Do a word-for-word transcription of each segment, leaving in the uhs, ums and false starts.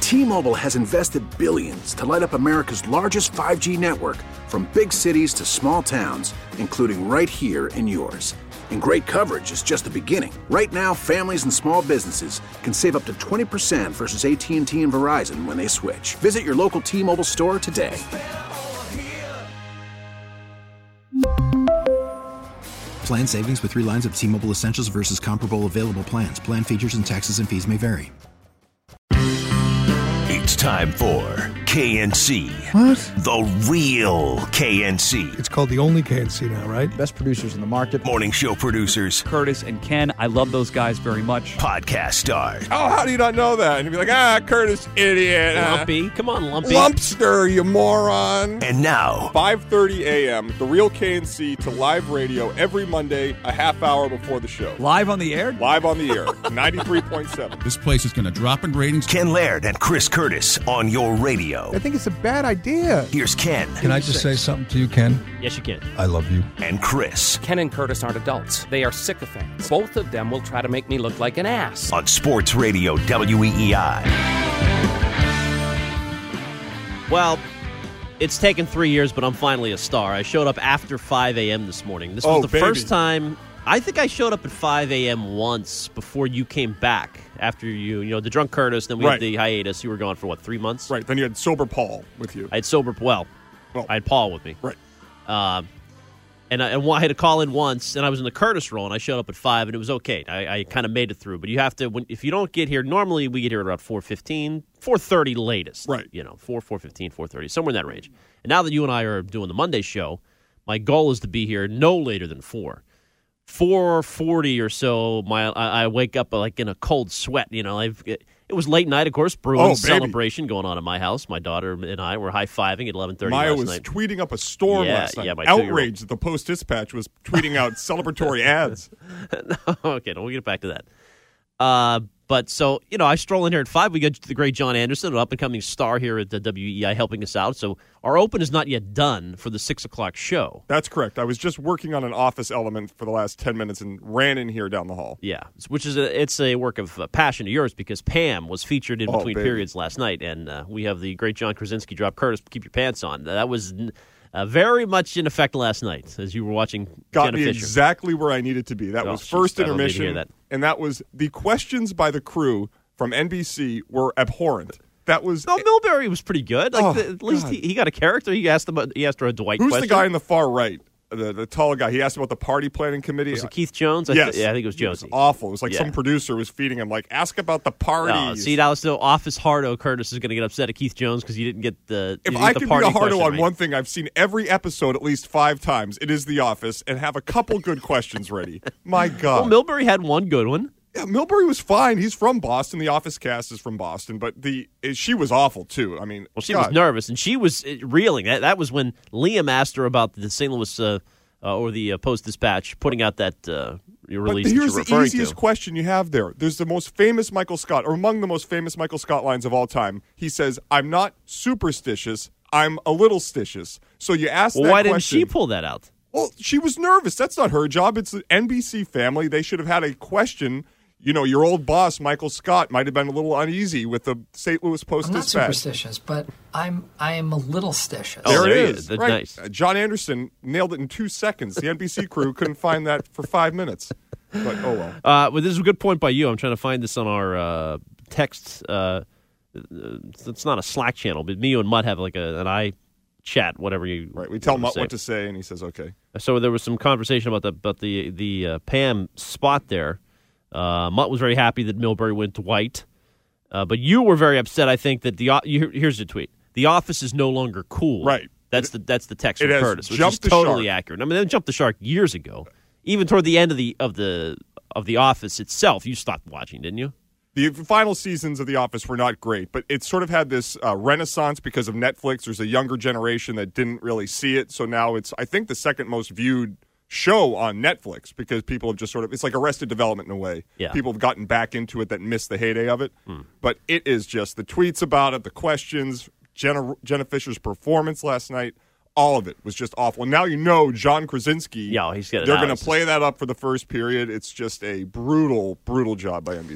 T-Mobile has invested billions to light up America's largest five G network, from big cities to small towns, including right here in yours. And great coverage is just the beginning. Right now, families and small businesses can save up to twenty percent versus A T and T and Verizon when they switch. Visit your local T-Mobile store today. Plan savings with three lines of T-Mobile Essentials versus comparable available plans. Plan features and taxes and fees may vary. It's time for K N C. What? The real K N C. It's called the only K N C now, right? Best producers in the market. Morning show producers. Curtis and Ken. I love those guys very much. Podcast stars. Oh, how do you not know that? And you'd be like, ah, Curtis, idiot. Lumpy. Come on, Lumpy. Lumpster, you moron. And now, five thirty a.m., the real K N C to live radio every Monday, a half hour before the show. Live on the air? Live on the air. ninety-three point seven. This place is going to drop in ratings. Ken Laird and Chris Curtis on your radio. I think it's a bad idea. Here's Ken. Can I just say something to you, Ken? Yes, you can. I love you. And Chris. Ken and Curtis aren't adults. They are sycophants. Both of them will try to make me look like an ass. On Sports Radio W E E I. Well, it's taken three years, but I'm finally a star. I showed up after five a.m. this morning. This was oh, the baby. first time. I think I showed up at five a.m. once before you came back. After you, you know, the drunk Curtis, then we right. had the hiatus. You were gone for, what, three months? Right. Then you had sober Paul with you. I had sober, well, well I had Paul with me. Right. Uh, and, I, and I had to call in once, and I was in the Curtis role, and I showed up at five, and it was okay. I, I kind of made it through. But you have to, when, if you don't get here, normally we get here at around four fifteen, four thirty latest. Right. You know, four, four fifteen, four thirty, somewhere in that range. And now that you and I are doing the Monday show, my goal is to be here no later than four. four forty or so, my I, I wake up like in a cold sweat. You know, I've, it, it was late night, of course. Bruins oh, celebration going on in my house. My daughter and I were high fiving at eleven thirty. Maya last was night. tweeting up a storm yeah, last night. Yeah, my outraged that the Post Dispatch was tweeting out celebratory ads. no, okay, no, we'll get back to that. Uh, but so, you know, I stroll in here at five. We got the great John Anderson, an up-and-coming star here at the W E I, helping us out. So our open is not yet done for the six o'clock show. That's correct. I was just working on an office element for the last ten minutes and ran in here down the hall. Yeah, which is a, it's a work of uh, passion of yours, because Pam was featured in oh, between baby. periods last night, and uh, we have the great John Krasinski drop Curtis, keep your pants on. That was uh, very much in effect last night as you were watching Got Jenna me Fisher. exactly where I needed to be. That oh, was first geez, intermission, that. and that was the questions by the crew from N B C were abhorrent. That was no, Milbury was pretty good. Like oh, the, at least he, he got a character. He asked about he asked her a Dwight Who's question. the guy in the far right? The, the tall guy. He asked about the party planning committee. Was it Keith Jones? I yes. th- yeah, I think it was Jonesy. It was awful. It was like yeah. some producer was feeding him, like, ask about the parties. No, see, now it's the office hardo Curtis is going to get upset at Keith Jones because you didn't get the If didn't I get could the be party a hardo on right. one thing, I've seen every episode at least five times. It is The Office, and have a couple good questions ready. My God. Well, Milbury had one good one. Yeah, Milbury was fine. He's from Boston. The Office cast is from Boston, but the she was awful too. I mean, well, she God. was nervous and she was reeling. That, that was when Liam asked her about the Saint Louis uh, uh, or the uh, Post Dispatch putting out that uh, release. But here's that you're the easiest to. question you have there. There's the most famous Michael Scott, or among the most famous Michael Scott lines of all time. He says, "I'm not superstitious. I'm a little stitious." So you ask well, that why question. didn't she pull that out? Well, she was nervous. That's not her job. It's the N B C family. They should have had a question. You know, your old boss, Michael Scott, might have been a little uneasy with the Saint Louis Post I'm not Dispatch. superstitious, but I'm I am a little stitious. There oh, it there is. That's right. Nice. Uh, John Anderson nailed it in two seconds. The N B C crew couldn't find that for five minutes. But oh well. Uh, well, this is a good point by you. I'm trying to find this on our uh, text. Uh, it's not a Slack channel, but me you and Mutt have like a, an I chat, whatever you. Right. We tell Mutt say. what to say, and he says okay. So there was some conversation about the about the the uh, Pam spot there. Uh, Mutt was very happy that Milbury went to White, uh, but you were very upset. I think that the you, here's the tweet: The Office is no longer cool. Right. That's the that's the text it from has Curtis, which jumped is the totally shark. accurate. I mean, they jumped the shark years ago. Even toward the end of the of the of the Office itself, you stopped watching, didn't you? The final seasons of The Office were not great, but it sort of had this uh, renaissance because of Netflix. There's a younger generation that didn't really see it, so now it's I think the second most viewed show on Netflix because people have just sort of, it's like Arrested Development in a way. Yeah. People have gotten back into it that missed the heyday of it. Hmm. But it is just the tweets about it, the questions, Jenna, Jenna Fisher's performance last night, all of it was just awful. And now you know John Krasinski, Yeah, he's got it they're out. going to play that up for the first period. It's just a brutal, brutal job by N B C.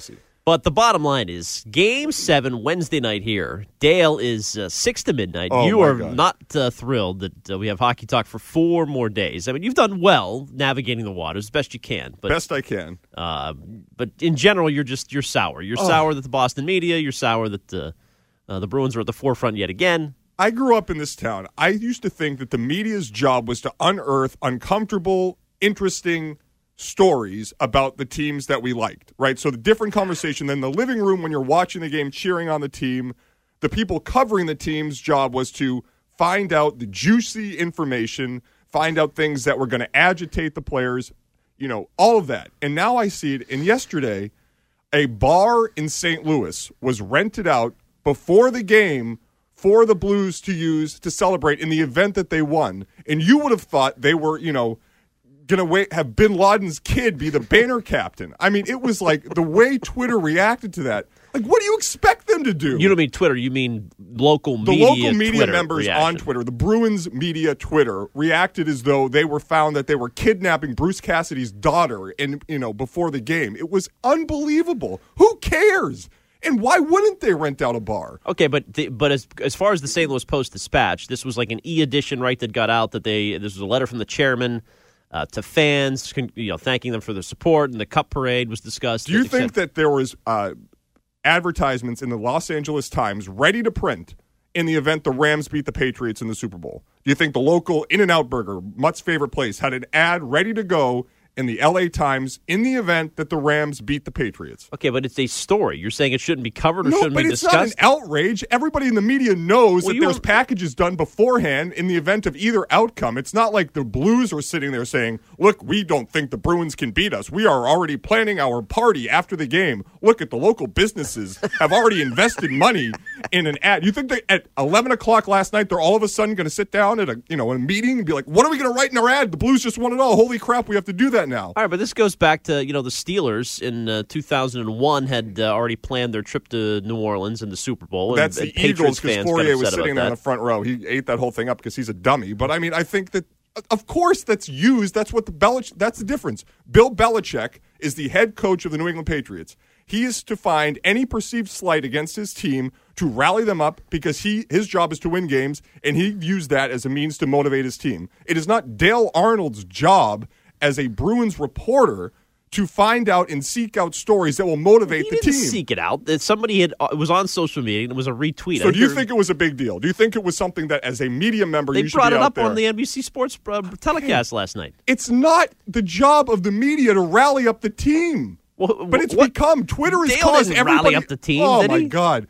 But the bottom line is, Game seven, Wednesday night here. Dale is uh, six to midnight. Oh, you my are God. not uh, thrilled that uh, we have Hockey Talk for four more days. I mean, you've done well navigating the waters as best you can. But, Best I can. uh, but in general, you're just you're sour. You're Oh. sour that the Boston media. You're sour that the, uh, the Bruins are at the forefront yet again. I grew up in this town. I used to think that the media's job was to unearth uncomfortable, interesting stories about the teams that we liked, right? So the different conversation than the living room when you're watching the game, cheering on the team. The people covering the team's job was to find out the juicy information, find out things that were going to agitate the players, you know, all of that. And now I see it. And yesterday, a bar in Saint Louis was rented out before the game for the Blues to use to celebrate in the event that they won. And you would have thought they were, you know, going to wait have Bin Laden's kid be the banner captain. I mean, it was like the way Twitter reacted to that. Like, what do you expect them to do? You don't mean Twitter. You mean local the media local media Twitter members reaction. on Twitter, the Bruins media Twitter, reacted as though they were found that they were kidnapping Bruce Cassidy's daughter in, you know, before the game. It was unbelievable. Who cares? And why wouldn't they rent out a bar? Okay, but the, but as as far as the Saint Louis Post-Dispatch, this was like an e-edition, right, that got out that they this was a letter from the chairman uh, to fans, you know, thanking them for their support, and the Cup Parade was discussed. Do you think that there was uh, advertisements in the Los Angeles Times ready to print in the event the Rams beat the Patriots in the Super Bowl? Do you think the local In-N-Out Burger, Mutt's favorite place, had an ad ready to go in the L A Times in the event that the Rams beat the Patriots? Okay, but it's a story. You're saying it shouldn't be covered or No, shouldn't but be it's discussed? not an outrage. Everybody in the media knows Well, that you there's were- packages done beforehand in the event of either outcome. It's not like the Blues are sitting there saying, look, we don't think the Bruins can beat us. We are already planning our party after the game. Look at the local businesses have already invested money in an ad. You think that at eleven o'clock last night, they're all of a sudden going to sit down at a, you know, a meeting and be like, what are we going to write in our ad? The Blues just won it all. Holy crap, we have to do that now. All right, but this goes back to, you know, the Steelers in uh, two thousand one had uh, already planned their trip to New Orleans and the Super Bowl. That's and, the and Patriots Eagles because fans got Fourier was upset sitting about there in that. the front row. He ate that whole thing up because he's a dummy. But I mean, I think that, of course, that's used. That's what the Belich. That's the difference. Bill Belichick is the head coach of the New England Patriots. He is to find any perceived slight against his team to rally them up because he his job is to win games, and he used that as a means to motivate his team. It is not Dale Arnold's job as a Bruins reporter to find out and seek out stories that will motivate He the didn't team. seek it out. That somebody had uh, it was on social media and it was a retweet. So I do you heard- think it was a big deal? Do you think it was something that, as a media member, they you should brought be it out up there? on the N B C Sports uh, telecast last night? It's not the job of the media to rally up the team. Well, But it's what- become Twitter has Dale caused didn't everybody. rally up the team, Oh did my he? God!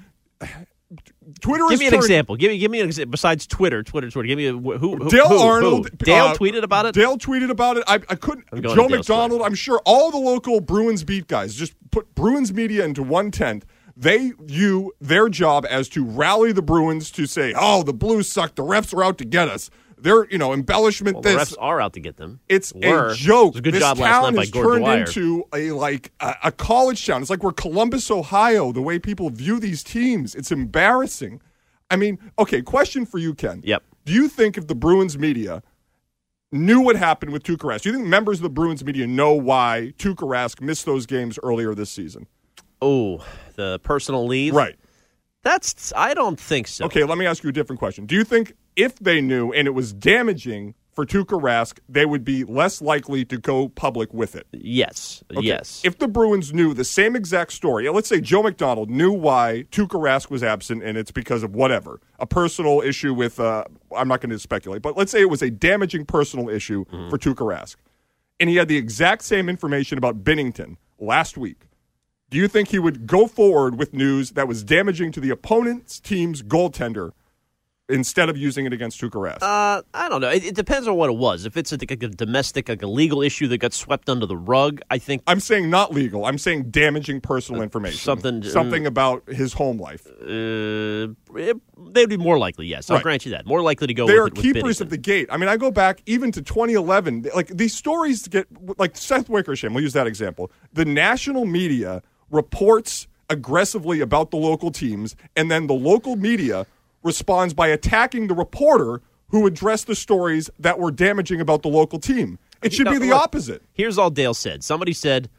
Twitter Give has me an turned- example. Give me give me an example besides Twitter, Twitter, Twitter. Give me a, who, who Dale who, Arnold. Who? Dale uh, tweeted about it. Dale tweeted about it. I, I couldn't. I'm going Joe to Dale's McDonald. I'm sure all the local Bruins beat guys just put Bruins media into one tent. They view their job as to rally the Bruins to say, "Oh, the Blues suck. The refs are out to get us." They're, you know, embellishment. Well, this the refs are out to get them. It's Were. a joke. It was a good this job last town night by has Gordon turned Dwyer. into a like a, a college town. It's like we're Columbus, Ohio. The way people view these teams, it's embarrassing. I mean, okay. Question for you, Ken. Yep. Do you think if the Bruins media knew what happened with Tuukka Rask, do you think members of the Bruins media know why Tuukka Rask missed those games earlier this season? Oh, the personal leave. Right. That's. I don't think so. Okay. Let me ask you a different question. Do you think if they knew and it was damaging for Tuukka Rask, they would be less likely to go public with it? Yes. Okay. Yes. If the Bruins knew the same exact story, let's say Joe McDonald knew why Tuukka Rask was absent and it's because of whatever, a personal issue with, uh, I'm not going to speculate, but let's say it was a damaging personal issue Mm-hmm. for Tuukka Rask, and he had the exact same information about Binnington last week. Do you think he would go forward with news that was damaging to the opponent's team's goaltender instead of using it against Tuukka Rask? Uh, I don't know. It, it depends on what it was. If it's a, like a domestic, like a legal issue that got swept under the rug, I think I'm saying not legal. I'm saying damaging personal information. something- something about his home life. uh, it, they'd be more likely. Yes, I'll Right. grant you that. More likely to go. They with are it with keepers Binnington. of the gate. I mean, I go back even to twenty eleven. Like these stories get like Seth Wickersham. We'll use that example. The national media reports aggressively about the local teams, and then the local media responds by attacking the reporter who addressed the stories that were damaging about the local team. It should Now, be the look, opposite. Here's all Dale said. Somebody said,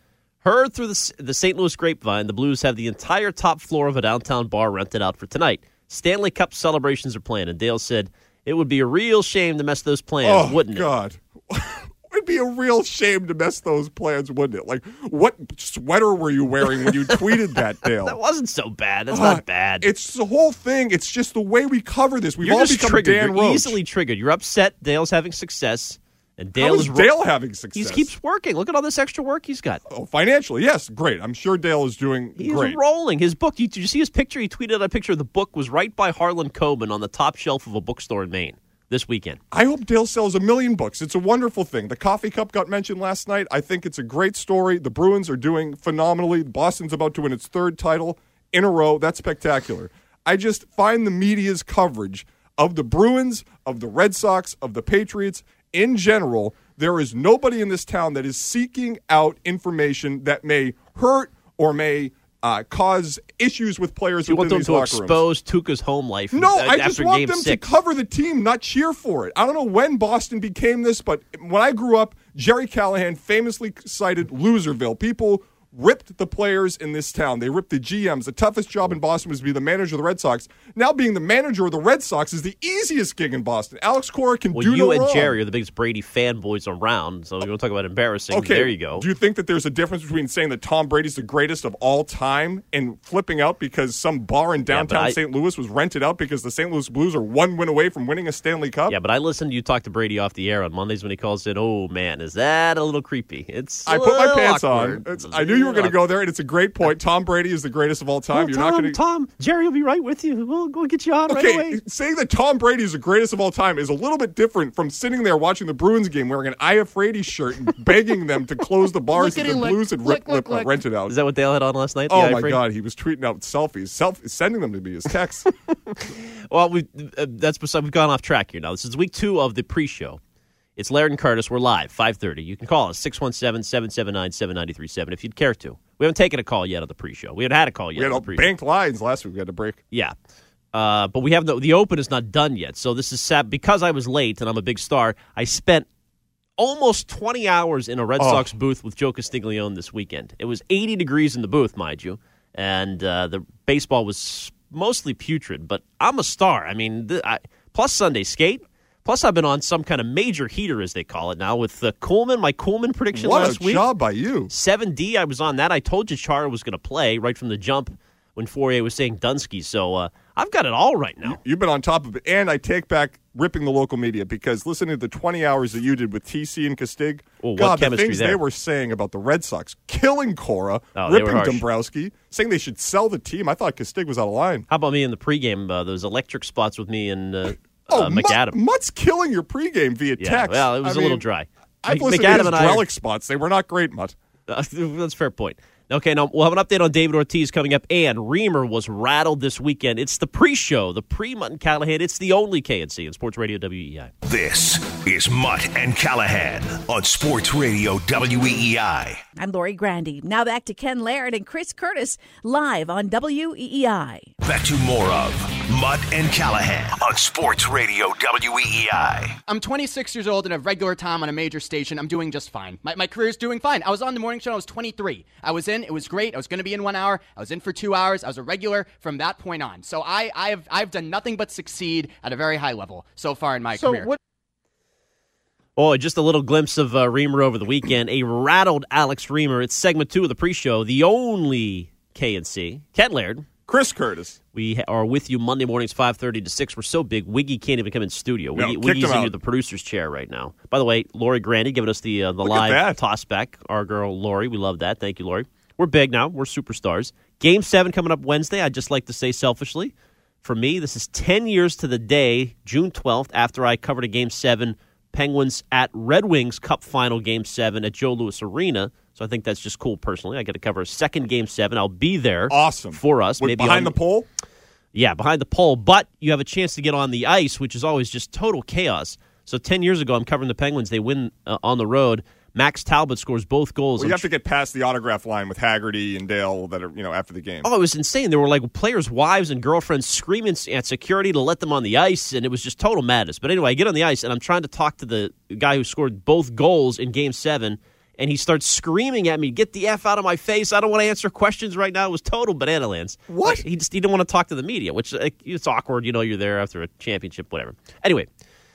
Heard through the, the Saint Louis grapevine, the Blues have the entire top floor of a downtown bar rented out for tonight. Stanley Cup celebrations are planned, and Dale said it would be a real shame to mess those plans, oh, wouldn't God. it? It'd be a real shame to mess those plans, wouldn't it? Like, what sweater were you wearing when you tweeted that, Dale? That wasn't so bad. That's uh, not bad. It's the whole thing. It's just the way we cover this. We've You're all just become triggered. Dan You're Roach. easily triggered. You're upset Dale's having success. And Dale How is is Dale having success? He keeps working. Look at all this extra work he's got. Oh, financially, yes, great. I'm sure Dale is doing He's great. rolling. His book, you, did you see his picture? He tweeted a picture of the book was right by Harlan Coben on the top shelf of a bookstore in Maine this weekend. I hope Dale sells a million books. It's a wonderful thing. The coffee cup got mentioned last night. I think it's a great story. The Bruins are doing phenomenally. Boston's about to win its third title in a row. That's spectacular. I just find the media's coverage of the Bruins, of the Red Sox, of the Patriots in general. There is nobody in this town that is seeking out information that may hurt or may uh, cause issues with players You within want them these to locker expose Tuukka's home life No, uh, I after just want game them six. to cover the team, not cheer for it. I don't know when Boston became this, but when I grew up, Jerry Callahan famously cited Loserville. People ripped the players in this town. They ripped the G Ms. The toughest job in Boston was to be the manager of the Red Sox. Now being the manager of the Red Sox is the easiest gig in Boston. Alex Cora can well, do you no and wrong. Jerry are the biggest Brady fanboys around, so we're going to talk about embarrassing. Okay, there you go. Do you think that there's a difference between saying that Tom Brady's the greatest of all time and flipping out because some bar in downtown I- Saint Louis was rented out because the Saint Louis Blues are one win away from winning a Stanley Cup? Yeah, but I listened to you talk to Brady off the air on Mondays when he calls in. Oh, man, is that a little creepy? It's I put my pants awkward. on. It's, I knew you were going to go there, and it's a great point. Tom Brady is the greatest of all time. Well, You're Tom, not going to. Tom, Jerry will be right with you. We'll go get you on Okay, right away. saying that Tom Brady is the greatest of all time is a little bit different from sitting there watching the Bruins game wearing an I F Brady shirt and begging them to close the bars that the Lickety-lick, Blues had lick, rip, lick, rip, uh, lick. rented out. Is that what Dale had on last night? the Oh, my iFrame? God. He was tweeting out selfies, self, sending them to me as texts. Well, we uh, that's beside, we've gone off track here now. This is week two of the pre-show. It's Laird and Curtis. We're live, five thirty. You can call us, six one seven, seven seven nine, seven nine three seven if you'd care to. We haven't taken a call yet on the pre-show. We haven't had a call yet We had on all the pre-show. banked lines last week. We had to break. Yeah. Uh, but we have the, the open is not done yet. So this is sad. Because I was late and I'm a big star, I spent almost twenty hours in a Red Oh. Sox booth with Joe Castiglione this weekend. It was eighty degrees in the booth, mind you. And uh, the baseball was mostly putrid. But I'm a star. I mean, th- I, plus Sunday skate. Plus, I've been on some kind of major heater, as they call it now, with uh, Coolman, my Coolman prediction What last a week. job by you. seven D, I was on that. I told you Chara was going to play right from the jump when Fourier was saying Dunsky. So uh, I've got it all right now. You've been on top of it. And I take back ripping the local media because listening to the twenty hours that you did with T C and Castig, Well, what God, the chemistry things there? they were saying about the Red Sox, killing Cora, Oh, they were ripping harsh. Dombrowski, saying they should sell the team. I thought Castig was out of line. How about me in the pregame, uh, those electric spots with me and uh, Oh, uh, McAdam? Mutt, Mutt's killing your pregame via Yeah, text. well, it was I a little mean, dry. I've Mc- listened McAdam to his and I are- relic spots. They were not great, Mutt. Uh, that's a fair point. Okay, now we'll have an update on David Ortiz coming up, and Reamer was rattled this weekend. It's the pre-show, the pre-Mutt and Callahan. It's the only K N C in Sports Radio W E I. This is Mutt and Callahan on Sports Radio W E E I. I'm Lori Grandy. Now back to Ken Laird and Chris Curtis live on W E E I. Back to more of Mutt and Callahan on Sports Radio W E E I. I'm twenty-six years old and have regular time on a major station. I'm doing just fine. My, my career's doing fine. I was on the morning show when I was twenty-three. I was in. It was great. I was going to be in one hour. I was in for two hours. I was a regular from that point on. So I, I've, I've done nothing but succeed at a very high level so far in my So career. what? Oh, just a little glimpse of uh, Reamer over the weekend. A rattled Alex Reamer. It's segment two of the pre-show, the only K N C. Ken Laird. Chris Curtis. We are with you Monday mornings, five thirty to six. We're so big, Wiggy can't even come in studio. No, Wiggy, kicked Wiggy's him in out. the producer's chair right now. By the way, Lori Grandy giving us the uh, the Look at live that. toss back. Our girl Lori, we love that. Thank you, Lori. We're big now. We're superstars. Game seven coming up Wednesday. I'd just like to say selfishly, for me, this is ten years to the day, June twelfth, after I covered a Game seven Penguins at Red Wings Cup Final Game seven at Joe Louis Arena. So I think that's just cool personally. I get to cover a second Game seven. I'll be there Awesome. for us. With maybe behind on- the pole? Yeah, behind the pole. But you have a chance to get on the ice, which is always just total chaos. So ten years ago, I'm covering the Penguins. They win uh, on the road. Max Talbot scores both goals. Well, you I'm have to get past the autograph line with Haggerty and Dale that are, you know, after the game. Oh, it was insane. There were like players' wives and girlfriends screaming at security to let them on the ice, and it was just total madness. But anyway, I get on the ice, and I'm trying to talk to the guy who scored both goals in Game seven, and he starts screaming at me, "Get the F out of my face. I don't want to answer questions right now." It was total banana lands. What? Like, he just he didn't want to talk to the media, which like, it's awkward. You know, you're there after a championship, whatever. Anyway,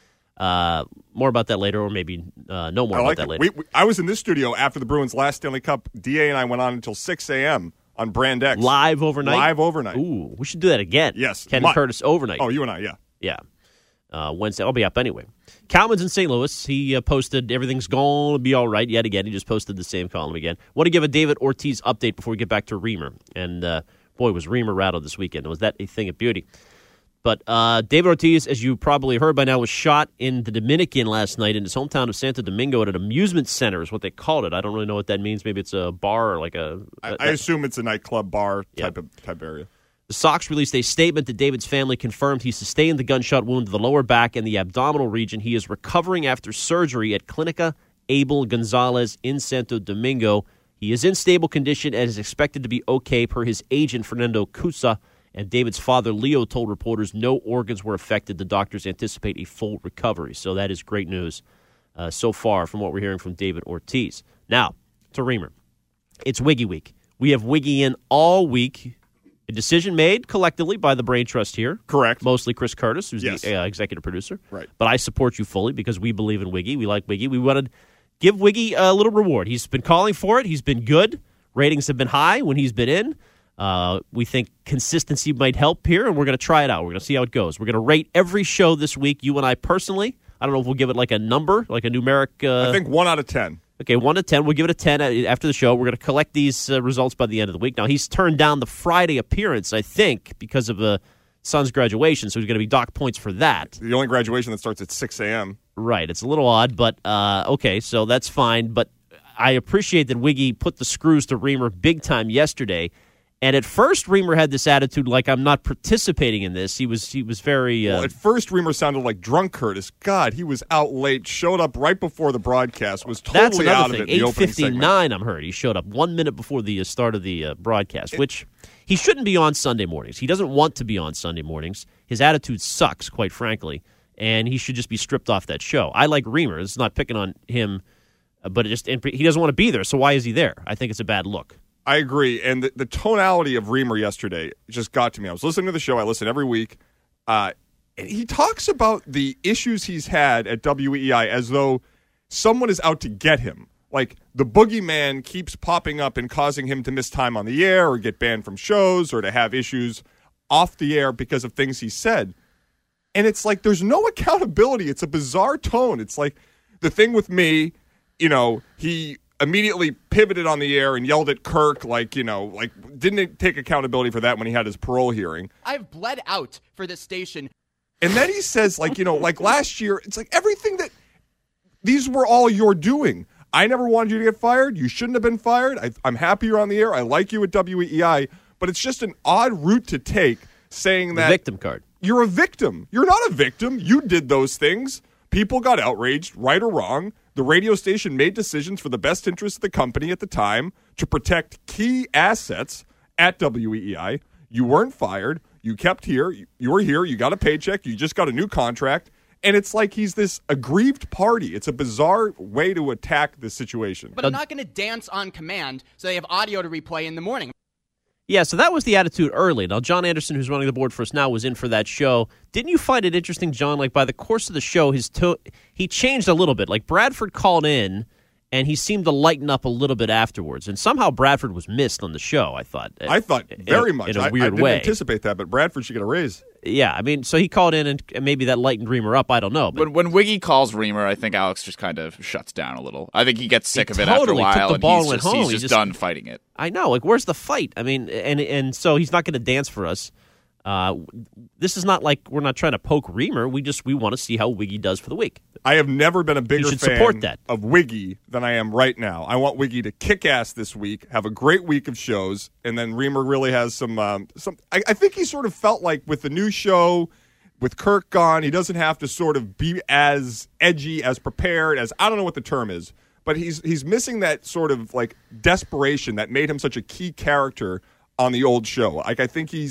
uh, more about that later, or maybe uh, no more I about like that it. later. We, we, I was in this studio after the Bruins' last Stanley Cup. D A and I went on until six a.m. on Brand X. Live overnight? Live overnight. Ooh, we should do that again. Yes. Ken My- and Curtis overnight. Oh, you and I, yeah. Yeah. Uh, Wednesday. I'll be up anyway. Calman's in Saint Louis. He uh, posted everything's going to be all right yet again. He just posted the same column again. Want to give a David Ortiz update before we get back to Reamer. And, uh, boy, was Reamer rattled this weekend. Was that a thing of beauty? But uh, David Ortiz, as you probably heard by now, was shot in the Dominican last night in his hometown of Santo Domingo at an amusement center is what they called it. I don't really know what that means. Maybe it's a bar or like a... I, a I assume it's a nightclub bar type Yeah. of type area. The Sox released a statement that David's family confirmed he sustained the gunshot wound to the lower back and the abdominal region. He is recovering after surgery at Clinica Abel Gonzalez in Santo Domingo. He is in stable condition and is expected to be okay per his agent, Fernando Cusa. And David's father, Leo, told reporters no organs were affected. The doctors anticipate a full recovery. So that is great news uh, so far from what we're hearing from David Ortiz. Now, to Reamer. It's Wiggy Week. We have Wiggy in all week. A decision made collectively by the Brain Trust here. Correct. Mostly Chris Curtis, who's Yes. the uh, executive producer. Right. But I support you fully because we believe in Wiggy. We like Wiggy. We wanted to give Wiggy a little reward. He's been calling for it. He's been good. Ratings have been high when he's been in. Uh, we think consistency might help here, and we're going to try it out. We're going to see how it goes. We're going to rate every show this week, you and I personally. I don't know if we'll give it like a number, like a numeric. Uh, I think one out of ten. Okay, one to ten. We'll give it a ten after the show. We're going to collect these uh, results by the end of the week. Now, he's turned down the Friday appearance, I think, because of the son's graduation, so he's going to be docked points for that. The only graduation that starts at six a.m. Right. It's a little odd, but uh, okay, so that's fine. But I appreciate that Wiggy put the screws to Reamer big time yesterday. And at first, Reamer had this attitude like, I'm not participating in this. He was he was very... Uh, Well, at first, Reamer sounded like drunk Curtis. God, he was out late, showed up right before the broadcast, was totally That's another out thing. of it in the opening segment. eight fifty-nine, I'm heard. He showed up one minute before the uh, start of the uh, broadcast, which he shouldn't be on Sunday mornings. He doesn't want to be on Sunday mornings. His attitude sucks, quite frankly, and he should just be stripped off that show. I like Reamer. It's not picking on him, uh, but it just and he doesn't want to be there, so why is he there? I think it's a bad look. I agree. And the, the tonality of Reamer yesterday just got to me. I was listening to the show. I listen every week. Uh, and he talks about the issues he's had at W E I as though someone is out to get him. Like the boogeyman keeps popping up and causing him to miss time on the air or get banned from shows or to have issues off the air because of things he said. And it's like there's no accountability. It's a bizarre tone. It's like the thing with me, you know, he immediately pivoted on the air and yelled at Kirk like, you know, like didn't take accountability for that when he had his parole hearing. I've bled out for this station. And then he says, like, you know, like last year, it's like everything that these were all your doing. I never wanted you to get fired. You shouldn't have been fired. I, I'm happy you're on the air. I like you at W E I. But it's just an odd route to take saying that The victim card. You're a victim. You're not a victim. You did those things. People got outraged, right or wrong. The radio station made decisions for the best interest of the company at the time to protect key assets at W E I. You weren't fired. You kept here. You were here. You got a paycheck. You just got a new contract. And it's like he's this aggrieved party. It's a bizarre way to attack this situation. But I'm not going to dance on command so they have audio to replay in the morning. Yeah, so that was the attitude early. Now, John Anderson, who's running the board for us now, was in for that show. Didn't you find it interesting, John, like by the course of the show, his to- he changed a little bit. Like Bradford called in, and he seemed to lighten up a little bit afterwards. And somehow Bradford was missed on the show, I thought. I thought very in, much. In a I, weird I didn't way. anticipate that, but Bradford should get a raise. Yeah, I mean, so he called in, and maybe that lightened Reamer up. I don't know. But when, when Wiggy calls Reamer, I think Alex just kind of shuts down a little. I think he gets sick he of it totally after a while, took the ball and he's and just, went home. he's He just, just done fighting it. I know. Like, where's the fight? I mean, and and so he's not going to dance for us. Uh, this is not like we're not trying to poke Reamer. We just we want to see how Wiggy does for the week. I have never been a bigger You should fan support that. of Wiggy than I am right now. I want Wiggy to kick ass this week, have a great week of shows, and then Reamer really has some. Um, some. I, I think he sort of felt like with the new show, with Kirk gone, he doesn't have to sort of be as edgy, as prepared as I don't know what the term is, but he's he's missing that sort of like desperation that made him such a key character on the old show. Like I think he's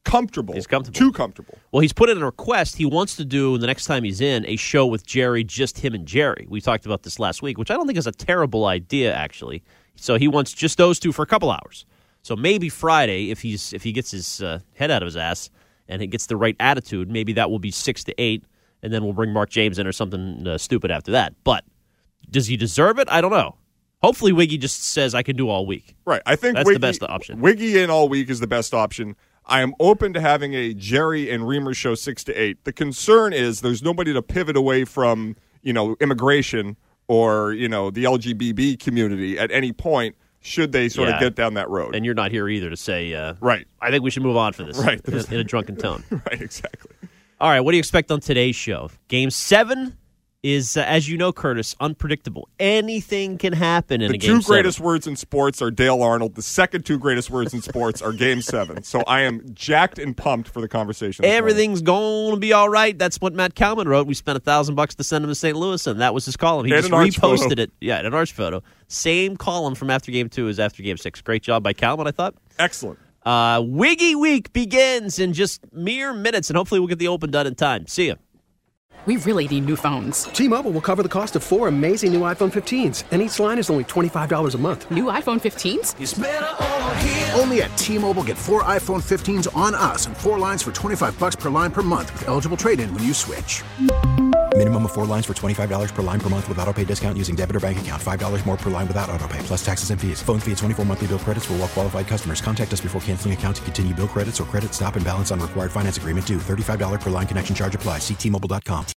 comfortable. He's comfortable. Too comfortable. Well, he's put in a request. He wants to do, the next time he's in, a show with Jerry, just him and Jerry. We talked about this last week, which I don't think is a terrible idea, actually. So he wants just those two for a couple hours. So maybe Friday, if he's if he gets his uh, head out of his ass and he gets the right attitude, maybe that will be six to eight, and then we'll bring Mark James in or something uh, stupid after that. But does he deserve it? I don't know. Hopefully Wiggy just says I can do all week. Right. I think that's Wiggy, the best option. Wiggy in all week is the best option. I am open to having a Jerry and Reamer show six to eight. The concern is there's nobody to pivot away from, you know, immigration or, you know, the L G B T community at any point should they sort yeah. of get down that road. And you're not here either to say, uh, right. I think we should move on for this. Right. In, in a drunken tone. Right, exactly. All right, what do you expect on today's show? Game seven is, uh, as you know, Curtis, unpredictable. Anything can happen in the a game two greatest seven. words in sports are Dale Arnold. The second two greatest words in sports are Game seven. So I am jacked and pumped for the conversation. Everything's going to be all right. That's what Matt Kalman wrote. We spent a thousand bucks to send him to Saint Louis, and that was his column. He and just an arch reposted photo. it. Yeah, an arch photo. Same column from after Game two as after Game six. Great job by Kalman, I thought. Excellent. Uh, Wiggy Week begins in just mere minutes, and hopefully we'll get the Open done in time. See ya. We really need new phones. T-Mobile will cover the cost of four amazing new iPhone fifteens, and each line is only twenty-five dollars a month. New iPhone fifteens? It's better over here. Only at T-Mobile, get four iPhone fifteens on us and four lines for twenty-five bucks per line per month with eligible trade-in when you switch. Minimum of four lines for twenty-five dollars per line per month with autopay discount using debit or bank account. five dollars more per line without autopay, plus taxes and fees. Phone fee at twenty-four monthly bill credits for well-qualified customers. Contact us before canceling account to continue bill credits or credit stop and balance on required finance agreement due. thirty-five dollars per line connection charge applies. See T Mobile dot com.